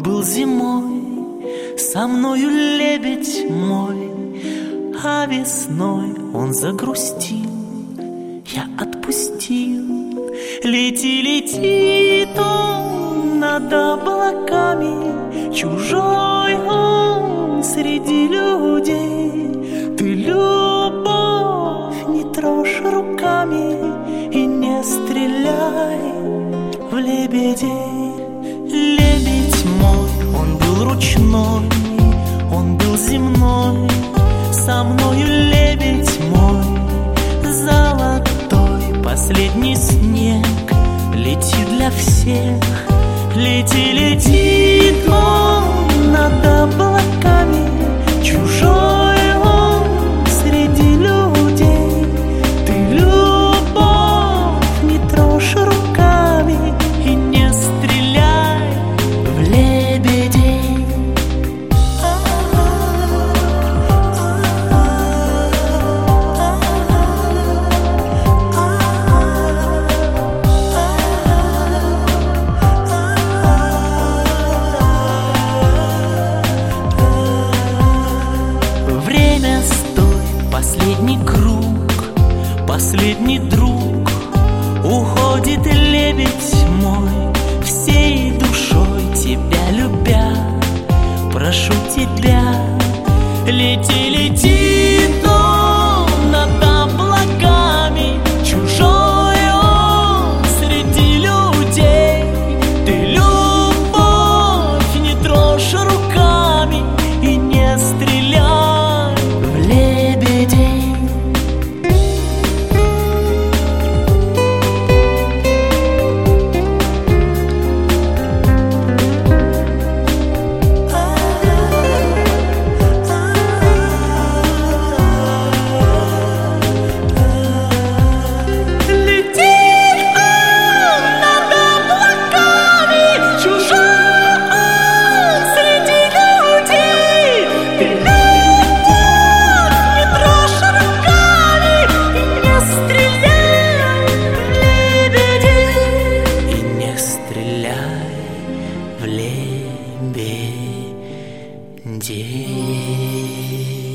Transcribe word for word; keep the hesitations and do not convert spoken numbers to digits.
был зимой, со мною лебедь мой, а весной он загрустил, я отпустил. Лети, летит он над облаками, чужой он среди людей. Ты, любовь, не трожь руками и не стреляй в лебедей. Лебедь мой, он был ручной, он был земной, со мною лебедь мой, золотой последний снег. Лети для всех, лети, летит он над облаками, чужой он среди людей. Ты, любовь, не трожь руками и не стреляй в лебедей. Время, стой, последний круг, последний друг. Уходит лебедь мой, всей душой тебя любя. Прошу тебя, лети, летит он над облаками, чужой он среди людей. Ты, любовь, не трожь руками и не стреляй в лебедей. В лебедей.